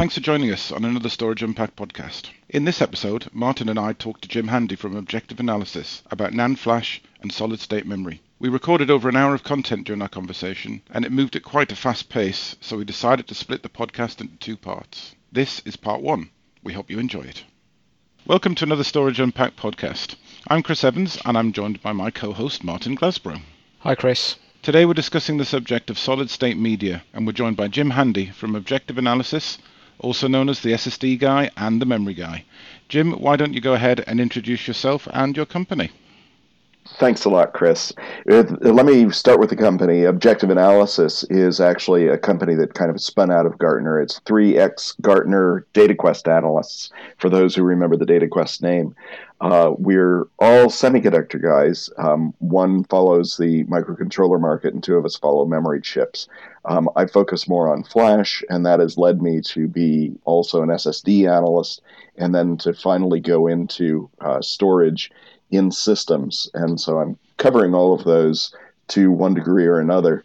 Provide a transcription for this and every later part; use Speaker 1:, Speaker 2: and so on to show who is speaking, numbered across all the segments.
Speaker 1: thanks for joining us on another Storage Unpacked podcast. In this episode, Martin and I talked to Jim Handy from Objective Analysis about NAND flash and solid-state memory. We recorded over an hour of content during our conversation, and it moved at quite a fast pace, so we decided to split the podcast into two parts. This is part one. We hope you enjoy it. Welcome to another Storage Unpacked podcast. I'm Chris Evans, and I'm joined by my co-host Martin Glasborough.
Speaker 2: Hi, Chris.
Speaker 1: Today we're discussing the subject of solid-state media, and we're joined by Jim Handy from Objective Analysis, also known as the SSD guy and the memory guy. Jim, why don't you go ahead and introduce yourself and your company?
Speaker 3: Thanks a lot, Chris. Let me start with the company. Objective Analysis is actually a company that kind of spun out of Gartner. It's 3 Gartner DataQuest analysts, for those who remember the DataQuest name. We're all semiconductor guys. One follows the microcontroller market, and two of us follow memory chips. I focus more on flash, and that has led me to be also an SSD analyst, and then to finally go into storage in systems. And so I'm covering all of those to one degree or another.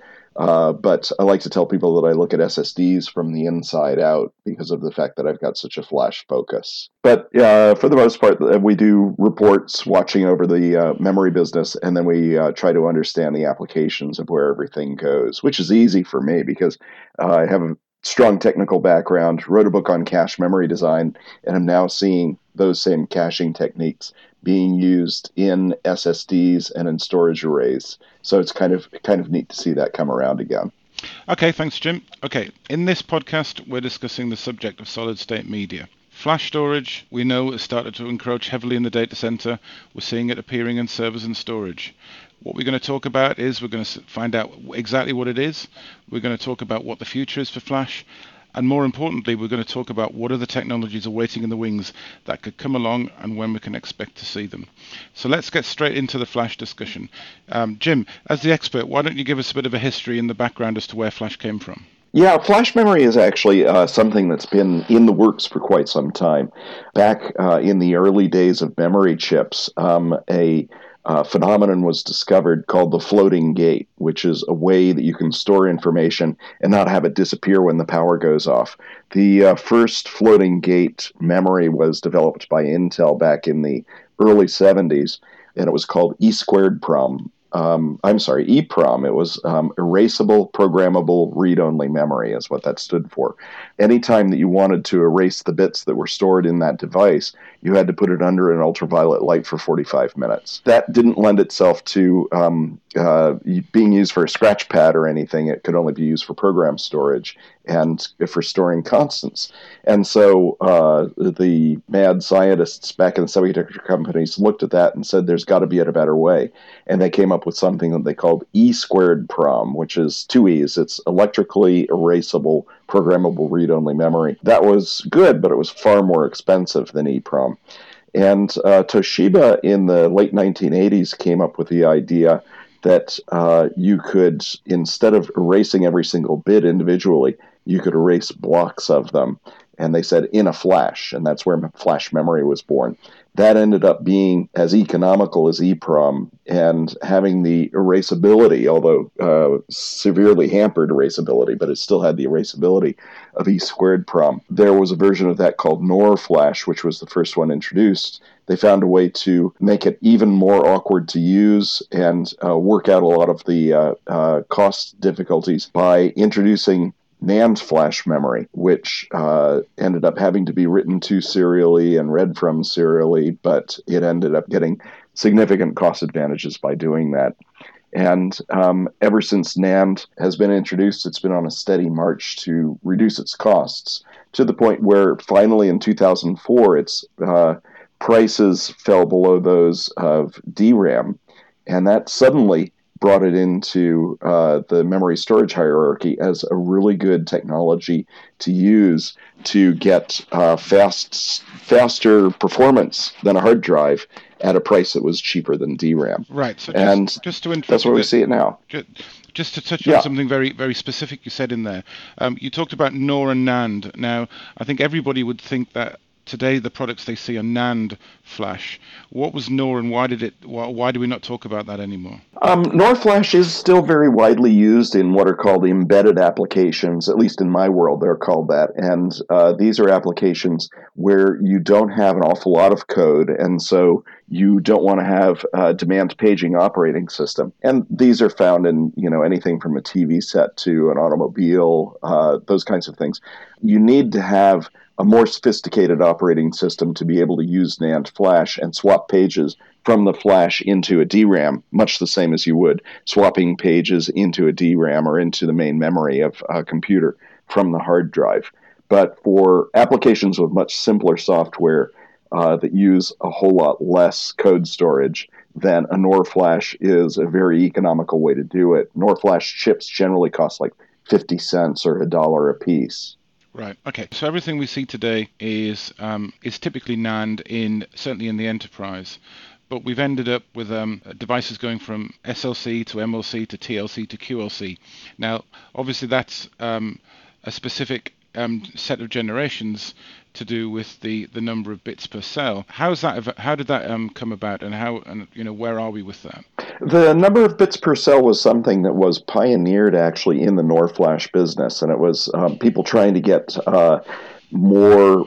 Speaker 3: But I like to tell people that I look at SSDs from the inside out because of the fact that I've got such a flash focus. But for the most part, we do reports watching over the memory business, and then we try to understand the applications of where everything goes, which is easy for me because I have a strong technical background, wrote a book on cache memory design, and I'm now seeing those same caching techniques being used in SSDs and in storage arrays. So it's kind of neat to see that come around again.
Speaker 1: Okay, thanks, Jim. Okay, in this podcast, we're discussing the subject of solid-state media. Flash storage, we know, has started to encroach heavily in the data center. We're seeing it appearing in servers and storage. What we're going to talk about is we're going to find out exactly what it is. We're going to talk about what the future is for flash. And more importantly, we're going to talk about what are the technologies awaiting in the wings that could come along and when we can expect to see them. So let's get straight into the flash discussion. Jim, as the expert, why don't you give us a bit of a history and the background as to where flash came from?
Speaker 3: Yeah, flash memory is actually something that's been in the works for quite some time. Back in the early days of memory chips, a phenomenon was discovered called the floating gate, which is a way that you can store information and not have it disappear when the power goes off. The first floating gate memory was developed by Intel back in the early 70s, and it was called EEPROM. It was Erasable Programmable Read-Only Memory is what that stood for. Anytime that you wanted to erase the bits that were stored in that device, you had to put it under an ultraviolet light for 45 minutes. That didn't lend itself to being used for a scratch pad or anything. It could only be used for program storage and for storing constants. And so the mad scientists back in the semiconductor companies looked at that and said, there's got to be a better way. And they came up with something that they called E2PROM, which is two E's. It's electrically erasable programmable read-only memory. That was good, but it was far more expensive than EEPROM. And Toshiba in the late 1980s came up with the idea that you could, instead of erasing every single bit individually, you could erase blocks of them. And they said in a flash, and that's where flash memory was born. That ended up being as economical as EEPROM and having the erasability, although severely hampered erasability, but it still had the erasability of E2PROM. There was a version of that called NOR Flash, which was the first one introduced. They found a way to make it even more awkward to use and work out a lot of the cost difficulties by introducing NAND flash memory, which ended up having to be written to serially and read from serially, but it ended up getting significant cost advantages by doing that. And ever since NAND has been introduced, it's been on a steady march to reduce its costs, to the point where finally in 2004, its prices fell below those of DRAM, and that suddenly brought it into the memory storage hierarchy as a really good technology to use to get faster performance than a hard drive at a price that was cheaper than DRAM.
Speaker 1: Right. So just to interrupt,
Speaker 3: that's where we see it now.
Speaker 1: Just to touch on something very, very specific you said in there. You talked about NOR and NAND. Now, I think everybody would think that today the products they see are NAND flash. What was NOR, and why do we not talk about that anymore?
Speaker 3: NOR flash is still very widely used in what are called embedded applications. At least in my world, they're called that. And these are applications where you don't have an awful lot of code, and so you don't want to have a demand paging operating system. And these are found in anything from a TV set to an automobile, those kinds of things. You need to have a more sophisticated operating system to be able to use NAND flash and swap pages from the flash into a DRAM, much the same as you would swapping pages into a DRAM or into the main memory of a computer from the hard drive. But for applications with much simpler software that use a whole lot less code storage, then a NOR flash is a very economical way to do it. NOR flash chips generally cost like 50 cents or $1 a piece.
Speaker 1: Right. Okay. So everything we see today is typically NAND certainly in the enterprise, but we've ended up with devices going from SLC to MLC to TLC to QLC. Now, obviously, that's a specific set of generations to do with the number of bits per cell. How did that come about, and where are we with that?
Speaker 3: The number of bits per cell was something that was pioneered actually in the NOR flash business, and it was people trying to get more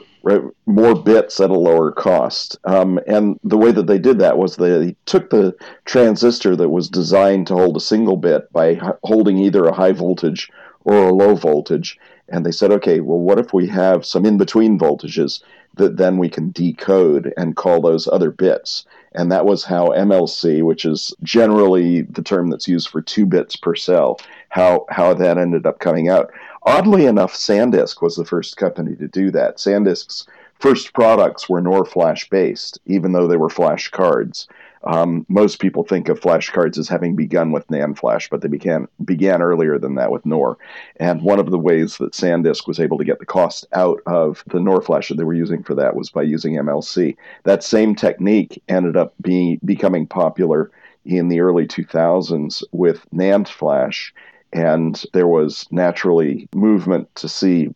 Speaker 3: bits at a lower cost. And the way that they did that was they took the transistor that was designed to hold a single bit by holding either a high voltage or a low voltage, and they said, okay, well, what if we have some in-between voltages that then we can decode and call those other bits? And that was how MLC, which is generally the term that's used for 2 bits per cell, how that ended up coming out. Oddly enough, SanDisk was the first company to do that. SanDisk's first products were NOR flash based, even though they were flash cards. Most people think of flash cards as having begun with NAND flash, but they began earlier than that with NOR. And one of the ways that SanDisk was able to get the cost out of the NOR flash that they were using for that was by using MLC. That same technique ended up becoming popular in the early 2000s with NAND flash, and there was naturally movement to see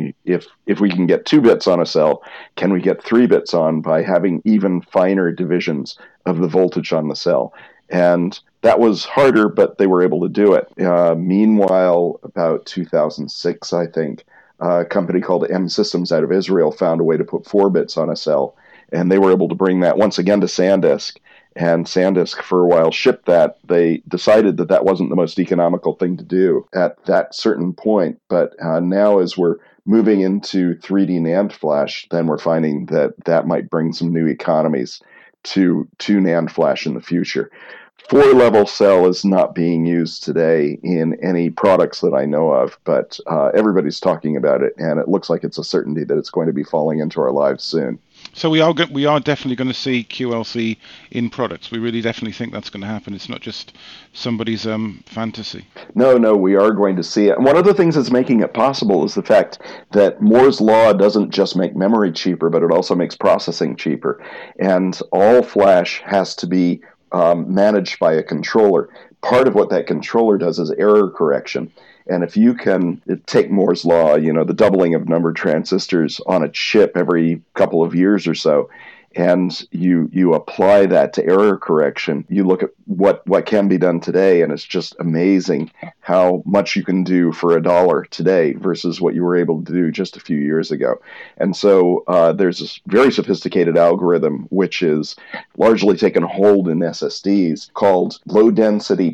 Speaker 3: if we can get 2 bits on a cell, can we get 3 bits on by having even finer divisions of the voltage on the cell? And that was harder, but they were able to do it. Meanwhile, about 2006, I think, a company called M Systems out of Israel found a way to put 4 bits on a cell, and they were able to bring that once again to SanDisk. And SanDisk, for a while, shipped that. They decided that wasn't the most economical thing to do at that certain point. But now, as we're moving into 3D NAND flash, then we're finding that might bring some new economies to NAND flash in the future. 4-level cell is not being used today in any products that I know of, but everybody's talking about it, and it looks like it's a certainty that it's going to be falling into our lives soon.
Speaker 1: So we are definitely going to see QLC in products. We really definitely think that's going to happen. It's not just somebody's fantasy.
Speaker 3: No, we are going to see it. And one of the things that's making it possible is the fact that Moore's Law doesn't just make memory cheaper, but it also makes processing cheaper. And all flash has to be managed by a controller. Part of what that controller does is error correction. And if you can take Moore's Law, the doubling of number of transistors on a chip every couple of years or so, and you apply that to error correction, you look at what can be done today, and it's just amazing how much you can do for $1 today versus what you were able to do just a few years ago. And so there's this very sophisticated algorithm which is largely taken hold in SSDs called low-density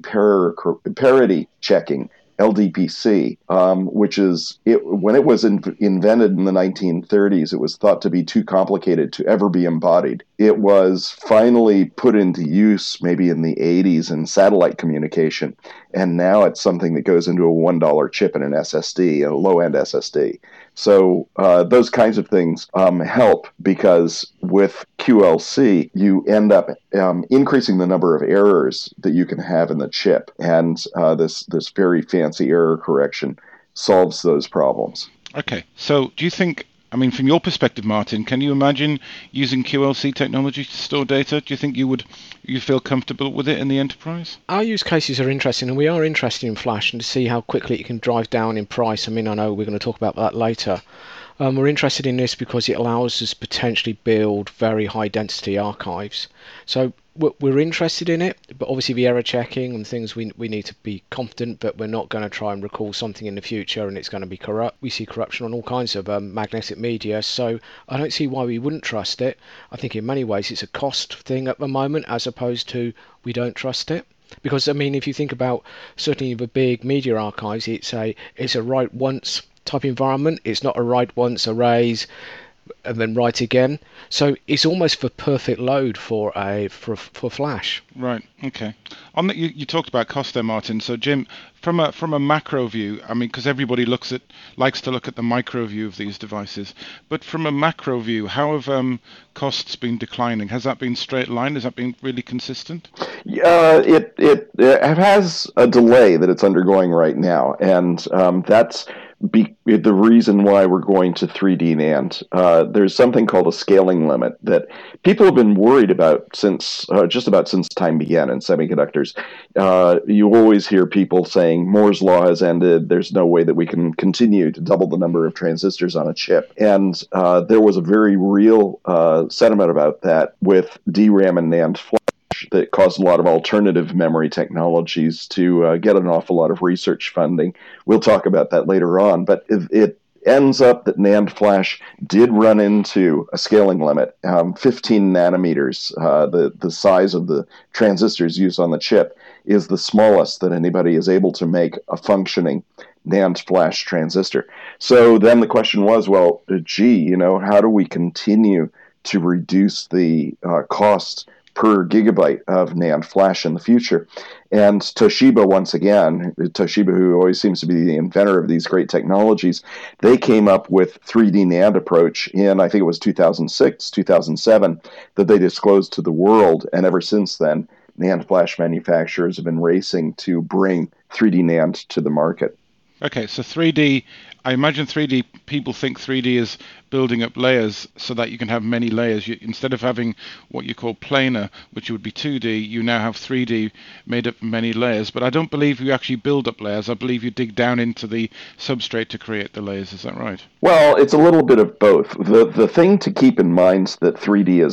Speaker 3: parity checking, LDPC, which is, when it was invented in the 1930s, it was thought to be too complicated to ever be embodied. It was finally put into use maybe in the 80s in satellite communication, and now it's something that goes into a $1 chip in an SSD, a low-end SSD. So those kinds of things help, because with QLC, you end up increasing the number of errors that you can have in the chip, and this very fancy error correction solves those problems.
Speaker 1: Okay, so do you think, from your perspective, Martin, can you imagine using QLC technology to store data? Do you think you feel comfortable with it in the enterprise?
Speaker 2: Our use cases are interesting, and we are interested in flash and to see how quickly it can drive down in price. I know we're going to talk about that later. We're interested in this because it allows us to potentially build very high density archives. So we're interested in it, but obviously the error checking and things, we need to be confident that we're not going to try and recall something in the future and it's going to be corrupt. We see corruption on all kinds of magnetic media, so I don't see why we wouldn't trust it. I think in many ways it's a cost thing at the moment, as opposed to we don't trust it. Because I mean, if you think about certainly the big media archives, it's a write once type environment. It's not a write once, erase, and then write again. So it's almost the perfect load for Flash.
Speaker 1: Right. Okay. You talked about cost there, Martin. So Jim, from a macro view, I mean, because everybody likes to look at the micro view of these devices, but from a macro view, how have costs been declining? Has that been straight line? Has that been really consistent?
Speaker 3: It has a delay that it's undergoing right now, and that's the reason why we're going to 3D NAND. There's something called a scaling limit that people have been worried about since just about since time began in semiconductors. You always hear people saying Moore's law has ended. There's no way that we can continue to double the number of transistors on a chip. And there was a very real sentiment about that with DRAM and NAND flash that caused a lot of alternative memory technologies to get an awful lot of research funding. We'll talk about that later on, but it ends up that NAND flash did run into a scaling limit. 15 nanometers, the size of the transistors used on the chip, is the smallest that anybody is able to make a functioning NAND flash transistor. So then the question was, well, how do we continue to reduce the cost per gigabyte of NAND flash in the future? And Toshiba, once again, who always seems to be the inventor of these great technologies, they came up with 3D NAND approach in, I think it was 2006, 2007, that they disclosed to the world. And ever since then, NAND flash manufacturers have been racing to bring 3D NAND to the market.
Speaker 1: Okay, so 3D, I imagine 3D, people think 3D is building up layers so that you can have many layers. Instead of having what you call planar, which would be 2D, you now have 3D made up of many layers. But I don't believe you actually build up layers. I believe you dig down into the substrate to create the layers. Is that right?
Speaker 3: Well, it's a little bit of both. The thing to keep in mind that 3D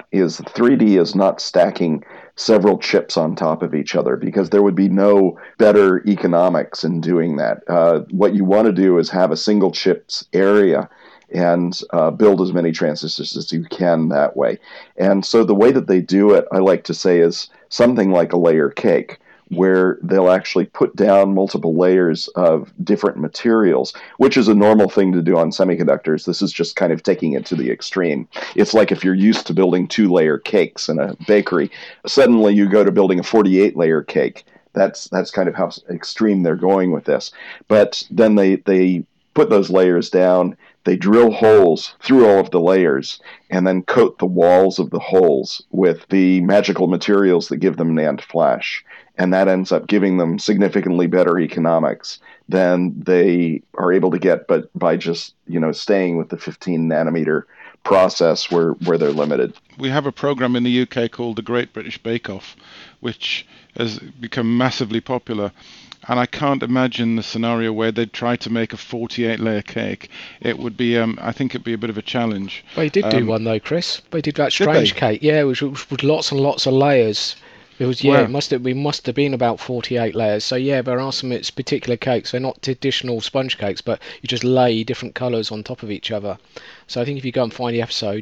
Speaker 3: is not stacking several chips on top of each other, because there would be no better economics in doing that. What you want to do is have a single chip's area and build as many transistors as you can that way. And so the way that they do it, I like to say, is something like a layer cake, where they'll actually put down multiple layers of different materials, which is a normal thing to do on semiconductors. This is just kind of taking it to the extreme. It's like if you're used to building 2-layer cakes in a bakery, suddenly you go to building a 48-layer cake. That's kind of how extreme they're going with this. But then they put those layers down, they drill holes through all of the layers, and then coat the walls of the holes with the magical materials that give them NAND flash. And that ends up giving them significantly better economics than they are able to get, but by just staying with the 15 nanometer process where they're limited.
Speaker 1: We have a program in the UK called the Great British Bake Off, which has become massively popular. And I can't imagine the scenario where they'd try to make a 48-layer cake. It would be, I think it'd be a bit of a challenge.
Speaker 2: They did do one though, Chris. They did that strange cake, which with lots and lots of layers. It was, it must have been about 48 layers. So there are some particular cakes. They're not traditional sponge cakes, but you just lay different colours on top of each other. So I think if you go and find the episode,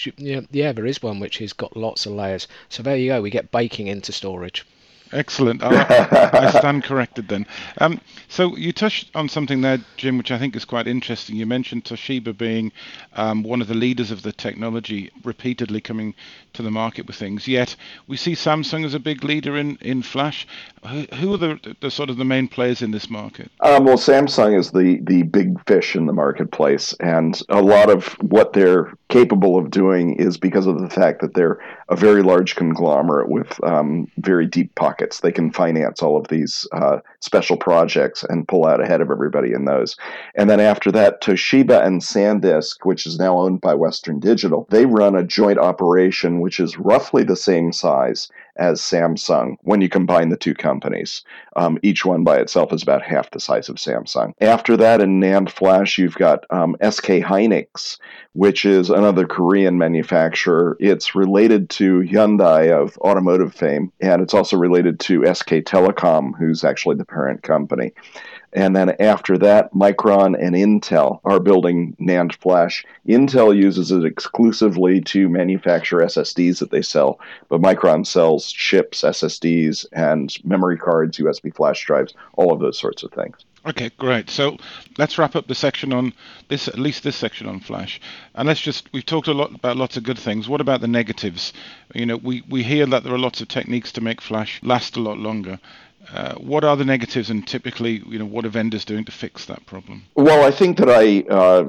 Speaker 2: there is one which has got lots of layers. So there you go. We get baking into storage.
Speaker 1: Excellent. I stand corrected then. So you touched on something there, Jim, which I think is quite interesting. You mentioned Toshiba being one of the leaders of the technology, repeatedly coming to the market with things. Yet we see Samsung as a big leader in flash. Who are the sort of the main players in this market?
Speaker 3: Well, Samsung is the big fish in the marketplace, and a lot of what they're capable of doing is because of the fact that they're a very large conglomerate with very deep pockets. They can finance all of these special projects and pull out ahead of everybody in those. And then after that, Toshiba and SanDisk, which is now owned by Western Digital, they run a joint operation which is roughly the same size as Samsung when you combine the two companies. Each one by itself is about half the size of Samsung. After that, in NAND flash, you've got SK Hynix, which is another Korean manufacturer. It's related to Hyundai of automotive fame, and it's also related to SK Telecom, who's actually the parent company. And then after that, Micron and Intel are building NAND flash. Intel uses it exclusively to manufacture SSDs that they sell, but Micron sells chips, SSDs, and memory cards, USB flash drives, all of those sorts of things.
Speaker 1: Okay, great. So let's wrap up the section on this, at least this section on flash. And we've talked a lot about lots of good things. What about the negatives? We hear that there are lots of techniques to make flash last a lot longer. What are the negatives, and typically, what are vendors doing to fix that problem?
Speaker 3: Well, I think that I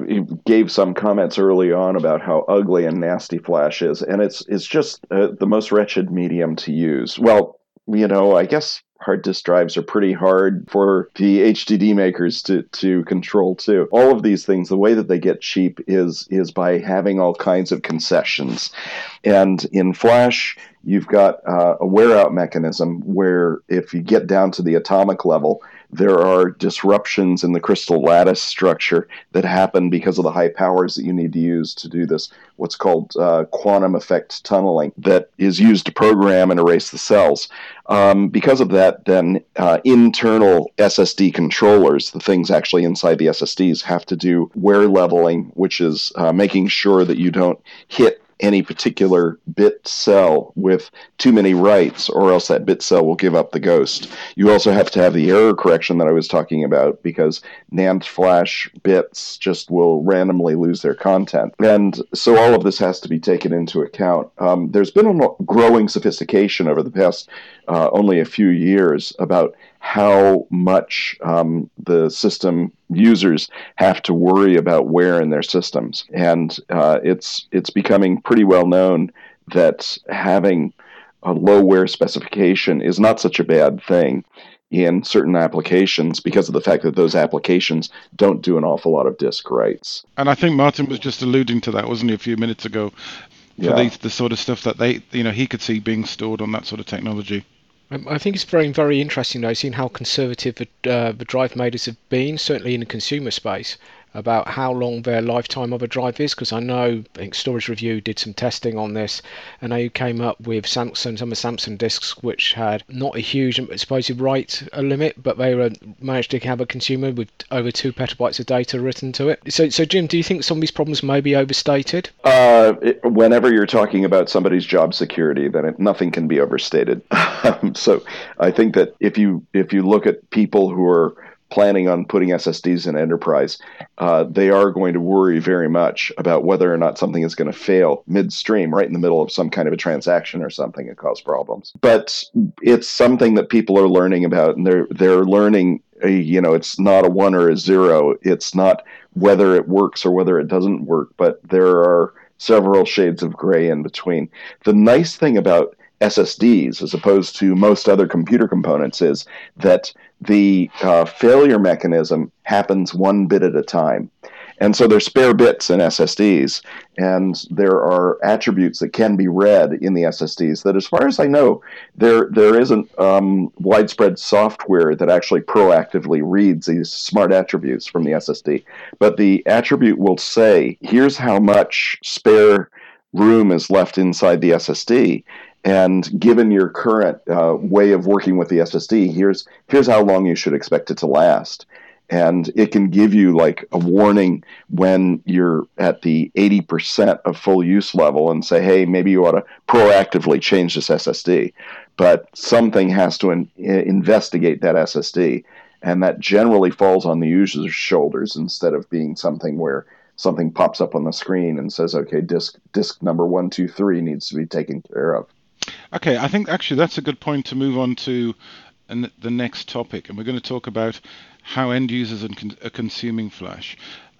Speaker 3: gave some comments early on about how ugly and nasty flash is, and it's just the most wretched medium to use. Well, I guess hard disk drives are pretty hard for the HDD makers to control too. All of these things, the way that they get cheap is by having all kinds of concessions. And in flash, you've got a wear-out mechanism where if you get down to the atomic level, there are disruptions in the crystal lattice structure that happen because of the high powers that you need to use to do this, what's called quantum effect tunneling, that is used to program and erase the cells. Because of that, then internal SSD controllers, the things actually inside the SSDs, have to do wear leveling, which is making sure that you don't hit any particular bit cell with too many writes, or else that bit cell will give up the ghost. You also have to have the error correction that I was talking about, because NAND flash bits just will randomly lose their content. And so all of this has to be taken into account. There's been a growing sophistication over the past only a few years about how much the system users have to worry about wear in their systems. And it's becoming pretty well known that having a low wear specification is not such a bad thing in certain applications, because of the fact that those applications don't do an awful lot of disk writes.
Speaker 1: And I think Martin was just alluding to that, wasn't he, a few minutes ago, for the sort of stuff that he could see being stored on that sort of technology.
Speaker 2: I think it's very, very interesting, though, seeing how conservative the drive makers have been, certainly in the consumer space, about how long their lifetime of a drive is, because I think Storage Review did some testing on this, and they came up with some of Samsung disks which had not a huge supposed write limit, but they managed to have a consumer with over 2 petabytes of data written to it. So Jim, do you think some of these problems may be overstated?
Speaker 3: Whenever you're talking about somebody's job security, then nothing can be overstated. So I think that if you look at people who are planning on putting SSDs in enterprise, they are going to worry very much about whether or not something is going to fail midstream, right in the middle of some kind of a transaction or something, and cause problems. But it's something that people are learning about, and they're learning. It's not a 1 or a 0. It's not whether it works or whether it doesn't work, but there are several shades of gray in between. The nice thing about SSDs, as opposed to most other computer components, is that the failure mechanism happens 1 bit at a time. And so there's spare bits in SSDs, and there are attributes that can be read in the SSDs that, as far as I know, there isn't widespread software that actually proactively reads these smart attributes from the SSD. But the attribute will say, here's how much spare room is left inside the SSD. And given your current way of working with the SSD, here's how long you should expect it to last. And it can give you like a warning when you're at the 80% of full use level and say, hey, maybe you ought to proactively change this SSD. But something has to investigate that SSD. And that generally falls on the user's shoulders, instead of being something where something pops up on the screen and says, okay, disk number 123 needs to be taken care of.
Speaker 1: Okay, I think actually that's a good point to move on to the next topic, and we're going to talk about how end users are consuming flash.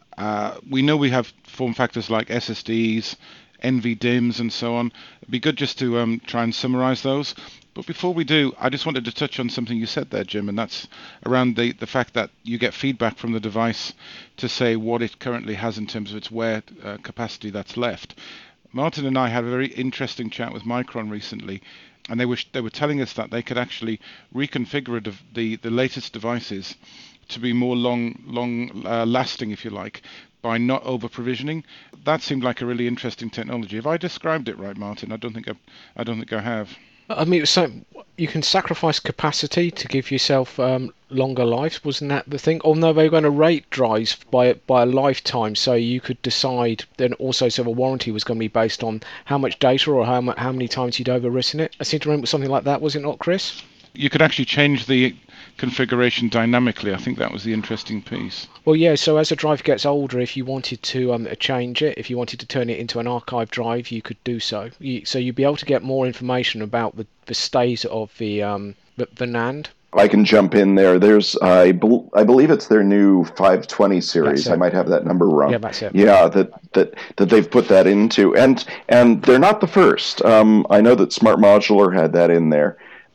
Speaker 1: We know we have form factors like SSDs, NVDIMMs, and so on. It'd be good just to try and summarize those. But before we do, I just wanted to touch on something you said there, Jim, and that's around the fact that you get feedback from the device to say what it currently has in terms of its wear capacity that's left. Martin and I had a very interesting chat with Micron recently, and they were telling us that they could actually reconfigure the latest devices to be more long lasting, if you like, by not over provisioning. That seemed like a really interesting technology. Have I described it right, Martin? I don't think I have.
Speaker 2: I mean, so you can sacrifice capacity to give yourself longer lives, wasn't that the thing? Oh no, they were going to rate drives by a lifetime, so you could decide. Then also, so the warranty was going to be based on how much data or how many times you'd overwritten it. I seem to remember something like that, was it not, Chris?
Speaker 1: You could actually change the configuration dynamically. I think that was the interesting piece.
Speaker 2: Well, yeah, so as a drive gets older, if you wanted to change it, if you wanted to turn it into an archive drive, you could do so. So you'd be able to get more information about the state of the NAND.
Speaker 3: I can jump in there. There's, I believe it's their new 520 series. I might have that number wrong.
Speaker 2: Yeah, that's it.
Speaker 3: Yeah, that they've put that into, and they're not the first. I know that Smart Modular had that in there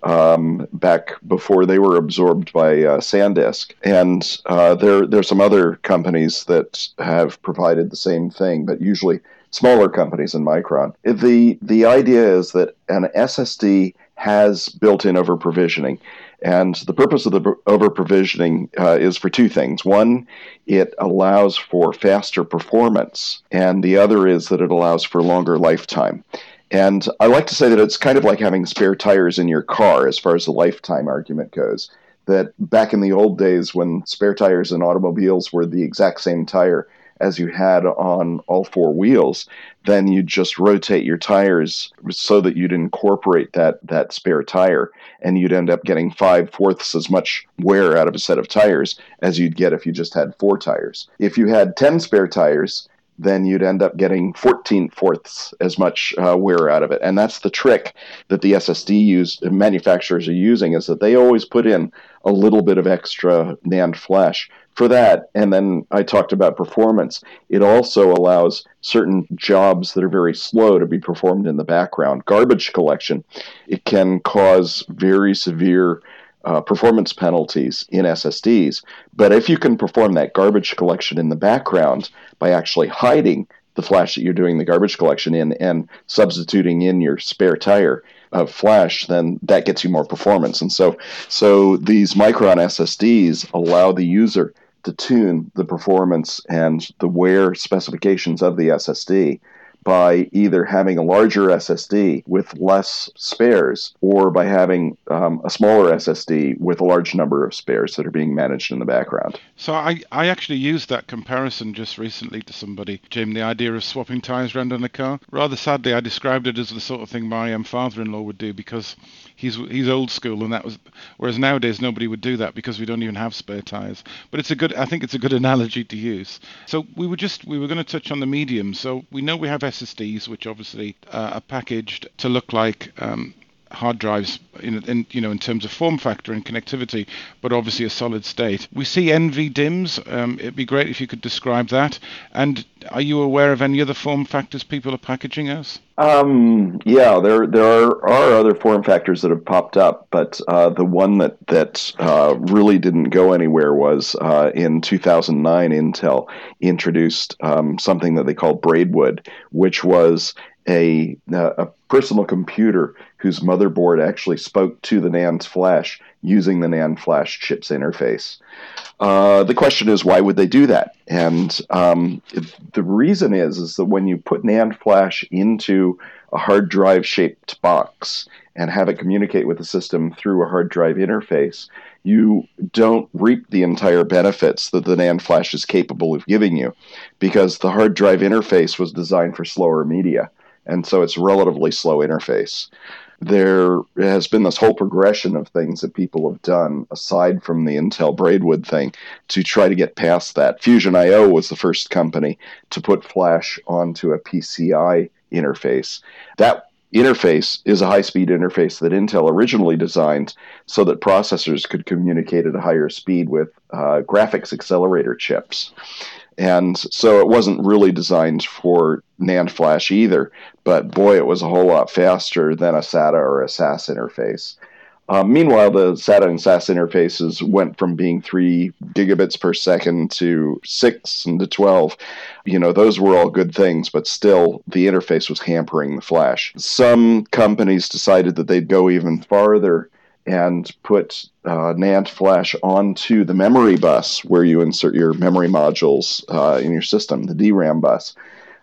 Speaker 3: back before they were absorbed by SanDisk, and there's some other companies that have provided the same thing, but usually smaller companies than Micron. The idea is that an SSD has built-in over-provisioning. And the purpose of the over-provisioning is for two things. One, it allows for faster performance, and the other is that it allows for longer lifetime. And I like to say that it's kind of like having spare tires in your car as far as the lifetime argument goes. That back in the old days when spare tires in automobiles were the exact same tire as you had on all four wheels, then you just rotate your tires so that you'd incorporate that spare tire, and you'd end up getting 5/4 as much wear out of a set of tires as you'd get if you just had 4 tires. If you had 10 spare tires, then you'd end up getting 14/4 as much wear out of it. And that's the trick that the SSD manufacturers are using, is that they always put in a little bit of extra NAND flash for that. And then I talked about performance. It also allows certain jobs that are very slow to be performed in the background. Garbage collection, it can cause very severe performance penalties in SSDs. But if you can perform that garbage collection in the background by actually hiding the flash that you're doing the garbage collection in and substituting in your spare tire of flash, then that gets you more performance. And so these Micron SSDs allow the user to tune the performance and the wear specifications of the SSD by either having a larger SSD with less spares, or by having a smaller SSD with a large number of spares that are being managed in the background.
Speaker 1: So I actually used that comparison just recently to somebody, Jim, the idea of swapping tires around on a car. Rather sadly, I described it as the sort of thing my father-in-law would do, because he's old school, and that was, whereas nowadays nobody would do that because we don't even have spare tires. But I think it's a good analogy to use. So we were going to touch on the medium. So we know we have SSDs, which obviously are packaged to look like hard drives in terms of form factor and connectivity, but obviously a solid state. We see NVDIMMs. It'd be great if you could describe that. And are you aware of any other form factors people are packaging as?
Speaker 3: Yeah, there are other form factors that have popped up, but the one that really didn't go anywhere was in 2009, Intel introduced something that they called Braidwood, which was a personal computer whose motherboard actually spoke to the NAND flash using the NAND flash chip's interface. The question is, why would they do that? And the reason is that when you put NAND flash into a hard drive shaped box and have it communicate with the system through a hard drive interface, you don't reap the entire benefits that the NAND flash is capable of giving you, because the hard drive interface was designed for slower media. And so it's a relatively slow interface. There has been this whole progression of things that people have done, aside from the Intel Braidwood thing, to try to get past that. Fusion.io was the first company to put flash onto a PCI interface. That interface is a high-speed interface that Intel originally designed so that processors could communicate at a higher speed with graphics accelerator chips. And so it wasn't really designed for NAND flash either, but boy, it was a whole lot faster than a SATA or a SAS interface. Meanwhile, the SATA and SAS interfaces went from being 3 gigabits per second to 6 and to 12. Those were all good things, but still the interface was hampering the flash. Some companies decided that they'd go even farther and put NAND flash onto the memory bus where you insert your memory modules in your system, the DRAM bus.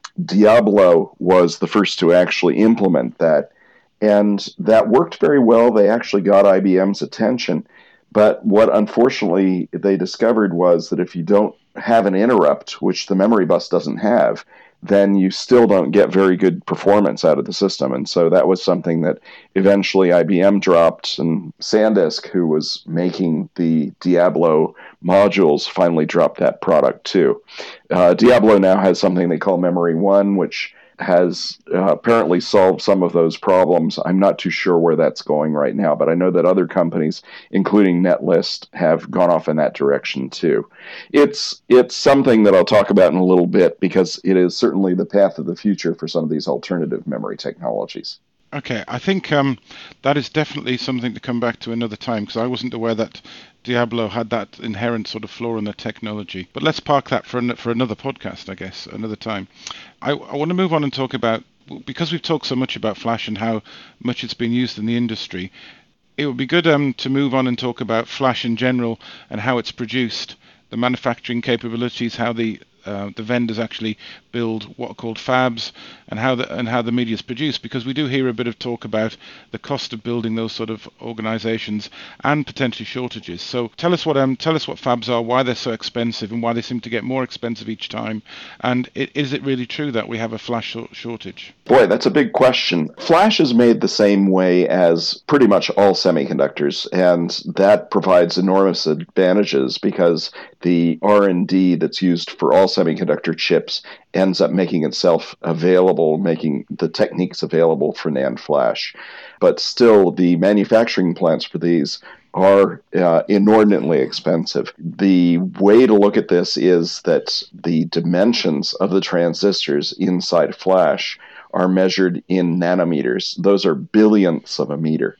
Speaker 3: Diablo was the first to actually implement that, and that worked very well. They actually got IBM's attention, but what unfortunately they discovered was that if you don't have an interrupt, which the memory bus doesn't have, then you still don't get very good performance out of the system. And so that was something that eventually IBM dropped, and SanDisk, who was making the Diablo modules, finally dropped that product too. Diablo now has something they call Memory One, which has apparently solved some of those problems. I'm not too sure where that's going right now, but I know that other companies, including Netlist, have gone off in that direction too. It's something that I'll talk about in a little bit because it is certainly the path of the future for some of these alternative memory technologies.
Speaker 1: Okay, I think that is definitely something to come back to another time, because I wasn't aware that Diablo had that inherent sort of flaw in the technology. But let's park that for another podcast, I guess, another time. I want to move on and talk about, because we've talked so much about flash and how much it's been used in the industry, it would be good to move on and talk about flash in general and how it's produced, the manufacturing capabilities, how the vendors actually build what are called fabs, and how the media is produced, because we do hear a bit of talk about the cost of building those sort of organizations and potentially shortages. So tell us what fabs are, why they're so expensive, and why they seem to get more expensive each time, and is it really true that we have a flash shortage?
Speaker 3: Boy, that's a big question. Flash is made the same way as pretty much all semiconductors, and that provides enormous advantages because the R&D that's used for all semiconductor chips ends up making itself available, making the techniques available for NAND flash. But still, the manufacturing plants for these are inordinately expensive. The way to look at this is that the dimensions of the transistors inside flash are measured in nanometers. Those are billionths of a meter.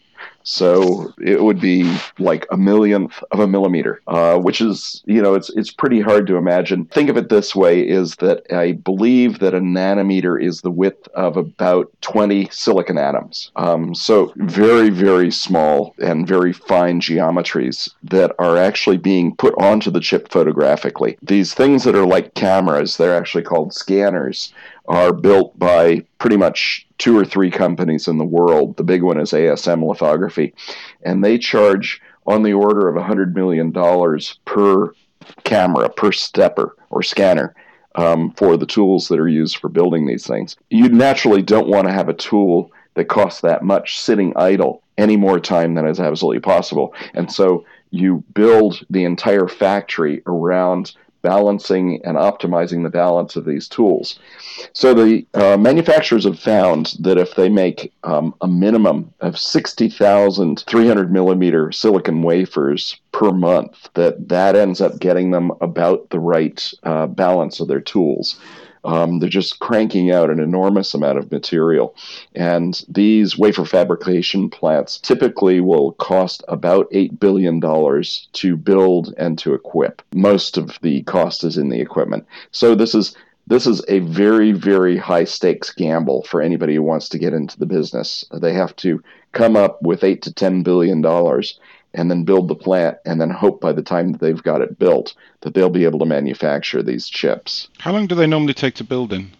Speaker 3: So it would be like a millionth of a millimeter, which is, it's pretty hard to imagine. Think of it this way, is that I believe that a nanometer is the width of about 20 silicon atoms. So very, very small and very fine geometries that are actually being put onto the chip photographically. These things that are like cameras, they're actually called scanners, are built by pretty much 2 or 3 companies in the world. The big one is ASM Lithography, and they charge on the order of $100 million per camera, per stepper or scanner, for the tools that are used for building these things. You naturally don't want to have a tool that costs that much sitting idle any more time than is absolutely possible. And so you build the entire factory around balancing and optimizing the balance of these tools. So the manufacturers have found that if they make a minimum of 60,000 300 millimeter silicon wafers per month, that ends up getting them about the right balance of their tools. They're just cranking out an enormous amount of material. And these wafer fabrication plants typically will cost about $8 billion to build and to equip. Most of the cost is in the equipment. So this is a very, very high stakes gamble for anybody who wants to get into the business. They have to come up with $8 to $10 billion and then build the plant, and then hope by the time that they've got it built that they'll be able to manufacture these chips.
Speaker 1: How long do they normally take to build in?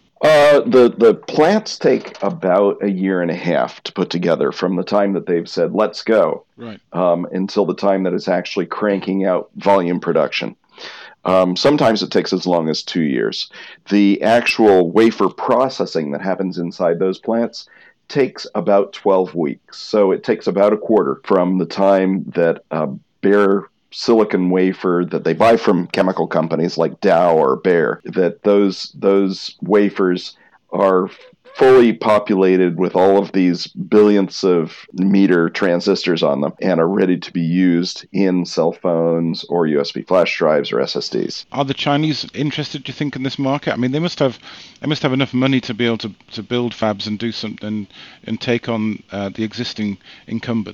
Speaker 3: The plants take about a year and a half to put together from the time that they've said, let's go,
Speaker 1: right,
Speaker 3: until the time that it's actually cranking out volume production. Sometimes it takes as long as 2 years. The actual wafer processing that happens inside those plants takes about 12 weeks. So it takes about a quarter from the time that a bare silicon wafer that they buy from chemical companies like Dow or Bayer, that those wafers are fully populated with all of these billionths of meter transistors on them and are ready to be used in cell phones or USB flash drives or SSDs.
Speaker 1: Are the Chinese interested, do you think, in this market? I mean, they must have enough money to be able to build fabs and do something and take on the existing incumbents.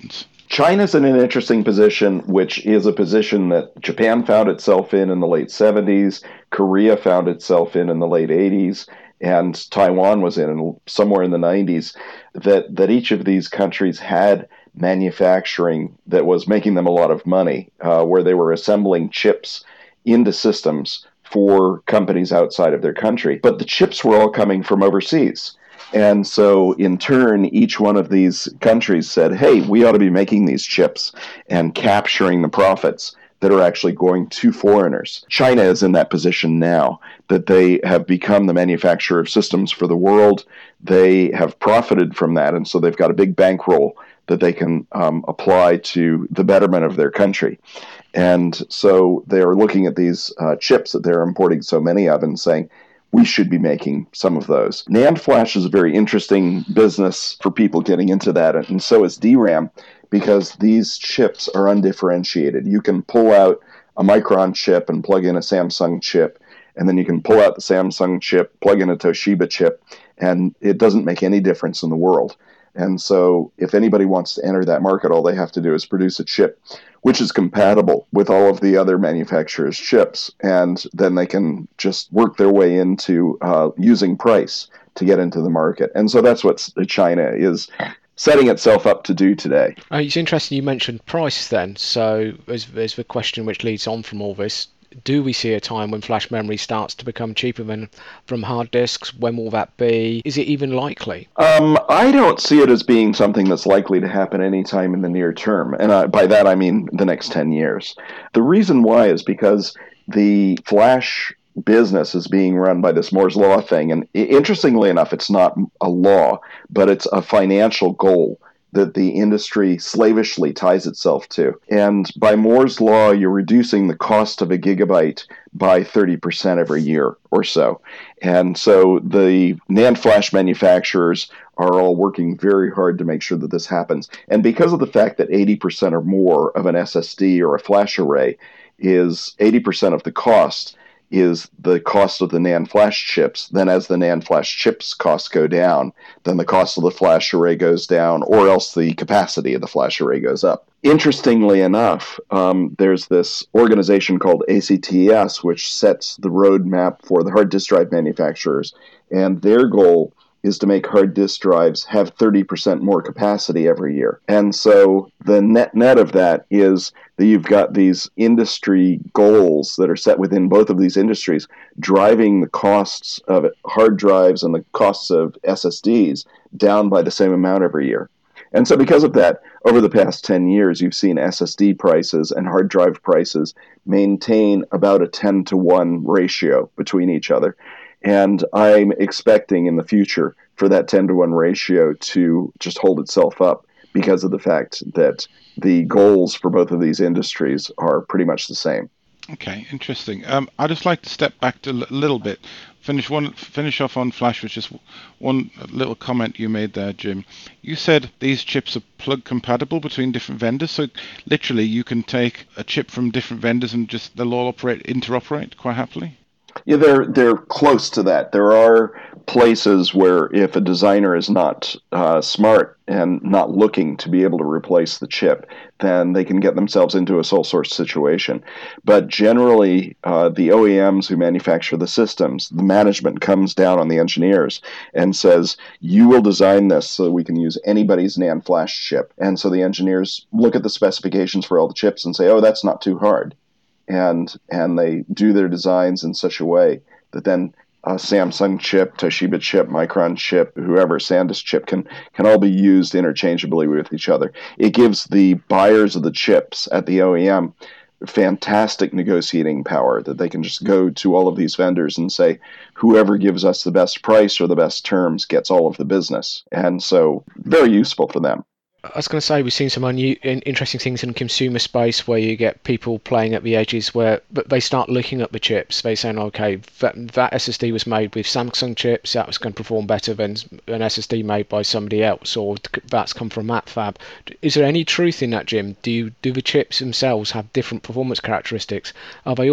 Speaker 3: China's in an interesting position, which is a position that Japan found itself in the late 70s, Korea found itself in the late 80s, and Taiwan was in somewhere in the 90s, that each of these countries had manufacturing that was making them a lot of money, where they were assembling chips into systems for companies outside of their country. But the chips were all coming from overseas. And so, in turn, each one of these countries said, hey, we ought to be making these chips and capturing the profits that are actually going to foreigners. China is in that position now, that they have become the manufacturer of systems for the world. They have profited from that, and so they've got a big bankroll that they can apply to the betterment of their country. And so they're looking at these chips that they're importing so many of and saying, we should be making some of those. NAND flash is a very interesting business for people getting into that, and so is DRAM, because these chips are undifferentiated. You can pull out a Micron chip and plug in a Samsung chip, and then you can pull out the Samsung chip, plug in a Toshiba chip, and it doesn't make any difference in the world. And so if anybody wants to enter that market, all they have to do is produce a chip which is compatible with all of the other manufacturers' chips, and then they can just work their way into using price to get into the market. And so that's what China is setting itself up to do today.
Speaker 2: It's interesting you mentioned price then. So as the question which leads on from all this, do we see a time when flash memory starts to become cheaper than from hard disks? When will that be? Is it even likely?
Speaker 3: I don't see it as being something that's likely to happen anytime in the near term. And by that, I mean the next 10 years. The reason why is because the flash business is being run by this Moore's Law thing. And interestingly enough, it's not a law, but it's a financial goal that the industry slavishly ties itself to. And by Moore's Law, you're reducing the cost of a gigabyte by 30% every year or so. And so the NAND flash manufacturers are all working very hard to make sure that this happens. And because of the fact that 80% or more of an SSD or a flash array is 80% of the cost, is the cost of the NAND flash chips, then as the NAND flash chips costs go down, then the cost of the flash array goes down, or else the capacity of the flash array goes up. Interestingly enough, there's this organization called ACTS, which sets the roadmap for the hard disk drive manufacturers, and their goal is to make hard disk drives have 30% more capacity every year. And so the net of that is that you've got these industry goals that are set within both of these industries, driving the costs of hard drives and the costs of SSDs down by the same amount every year. And so because of that, over the past 10 years, you've seen SSD prices and hard drive prices maintain about a 10-to-1 ratio between each other. And I'm expecting in the future for that 10-to-1 ratio to just hold itself up because of the fact that the goals for both of these industries are pretty much the same.
Speaker 1: Okay, interesting. I'd just like to step back to a little bit, finish off on flash with just one little comment you made there, Jim. You said these chips are plug compatible between different vendors, so literally you can take a chip from different vendors and just they'll all interoperate quite happily?
Speaker 3: Yeah, they're close to that. There are places where if a designer is not smart and not looking to be able to replace the chip, then they can get themselves into a sole source situation. But generally, the OEMs who manufacture the systems, the management comes down on the engineers and says, you will design this so that we can use anybody's NAND flash chip. And so the engineers look at the specifications for all the chips and say, oh, that's not too hard. And they do their designs in such a way that then a Samsung chip, Toshiba chip, Micron chip, whoever, SanDisk chip can all be used interchangeably with each other. It gives the buyers of the chips at the OEM fantastic negotiating power that they can just go to all of these vendors and say, whoever gives us the best price or the best terms gets all of the business. And so very useful for them.
Speaker 2: I was going to say we've seen some interesting things in the consumer space where you get people playing at the edges where they start looking at the chips. They saying, okay, that SSD was made with Samsung chips, that was going to perform better than an SSD made by somebody else, or that's come from that fab. Is there any truth in that, Jim? Do the chips themselves have different performance characteristics? Are they all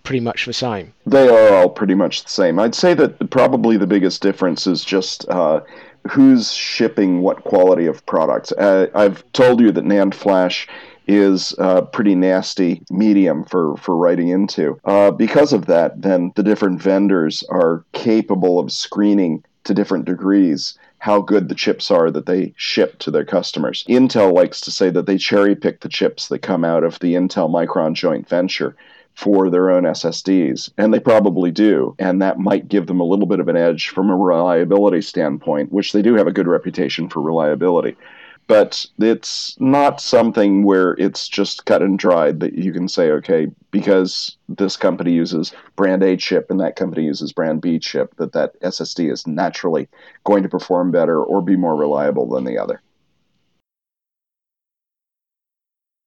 Speaker 2: pretty much the same?
Speaker 3: They are all pretty much the same. I'd say that probably the biggest difference is just who's shipping what quality of products. I've told you that NAND flash is a pretty nasty medium for writing into. Because of that, then the different vendors are capable of screening to different degrees how good the chips are that they ship to their customers. Intel likes to say that they cherry pick the chips that come out of the Intel Micron joint venture for their own SSDs, and they probably do, and that might give them a little bit of an edge from a reliability standpoint, which they do have a good reputation for reliability. But it's not something where it's just cut and dried that you can say, okay, because this company uses brand A chip and that company uses brand B chip, that SSD is naturally going to perform better or be more reliable than the other.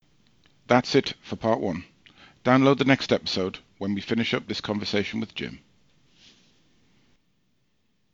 Speaker 1: That's it for part 1. Download the next episode when we finish up this conversation with Jim.